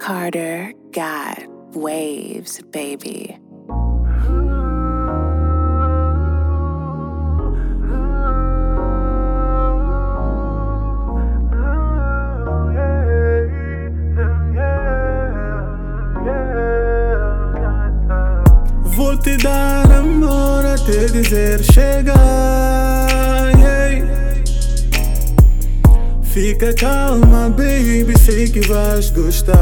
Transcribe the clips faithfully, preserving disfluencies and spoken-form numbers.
Carter got waves, baby. Vou te dar amor até dizer chega, yeah. Fica calma, baby, sei que vais gostar.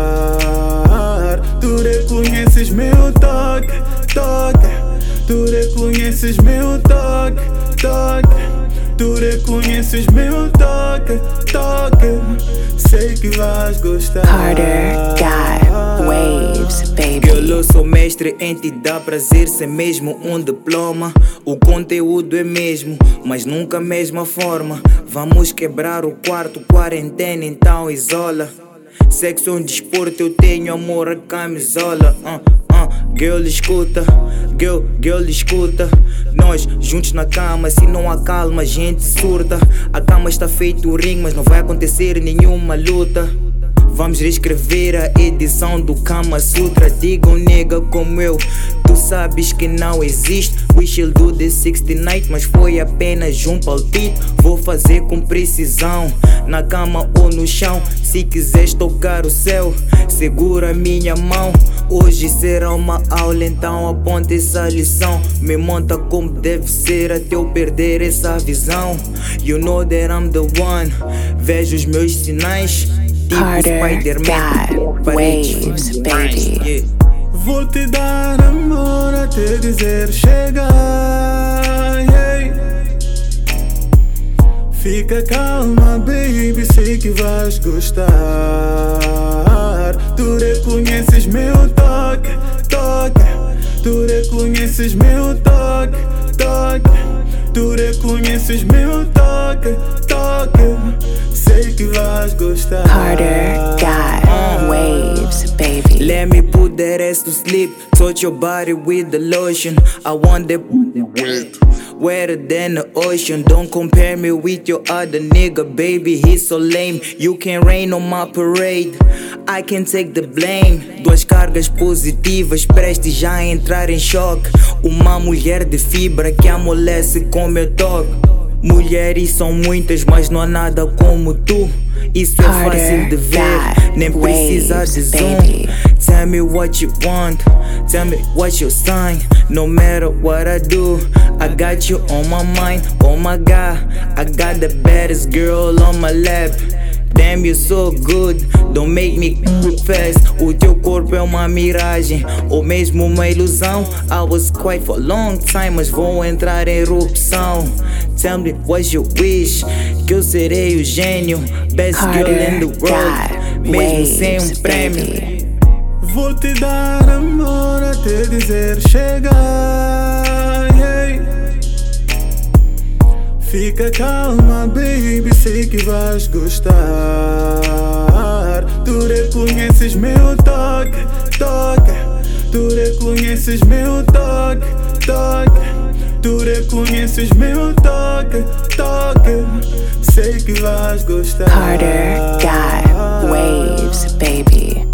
Tu reconheces meu toque, toque. Tu reconheces meu toque, toque. Tu reconheces meu toque, toque. Sei que vais gostar. Carter got waves, baby. Eu sou mestre em te dar prazer sem mesmo um diploma. O conteúdo é mesmo, mas nunca a mesma forma. Vamos quebrar o quarto, quarentena, então isola. Sexo é um desporto, eu tenho amor a camisola. uh, uh, Girl escuta, girl, girl escuta. Nós juntos na cama, se não há calma a gente surta. A cama está feito ringue, mas não vai acontecer nenhuma luta. Vamos reescrever a edição do Kama Sutra. Diga um nega como eu, tu sabes que não existe. We shall do the sixty night, mas foi apenas um palpite. Vou fazer com precisão, na cama ou no chão. Se quiseres tocar o céu, segura minha mão. Hoje será uma aula, então aponta essa lição. Me monta como deve ser até eu perder essa visão. You know that I'm the one, vejo os meus sinais. Carter got waves, baby. Yeah. Vou te dar amor até dizer chega, yeah. Fica calma, baby, sei que vais gostar. Tu reconheces meu toque, toque. Tu reconheces meu toque, toque. Tu reconheces meu toque, toque. Sei que vais gostar. Carter got waves, baby. Let me put that ass to sleep. Touch your body with the lotion. I want that wet, wetter than the ocean. Don't compare me with your other nigga, baby, he's so lame. You can rain on my parade, I can take the blame. Duas cargas positivas prestes já a entrar em choque. Uma mulher de fibra que amolece com meu toque. Mulheres são muitas, mas não há nada como tu. Isso é fácil de ver, nem precisa de zoom. Tell me what you want, tell me what's your sign. No matter what I do, I got you on my mind. Oh my God, I got the baddest girl on my lap. Damn, you're so good, don't make me fast. O teu corpo é uma miragem, ou mesmo uma ilusão. I was quiet for a long time, mas vou entrar em erupção. Tell me what's your wish, que eu serei o gênio. Best girl in the world, mesmo sem um prêmio. Vou te dar amor até dizer chega, yeah. Fica calma, baby, sei que vais gostar. Tu reconheces meu toque, toque. Tu reconheces meu toque, toque. Tu reconheces meu toque, toque. Sei que vais gostar. Carter got waves, baby.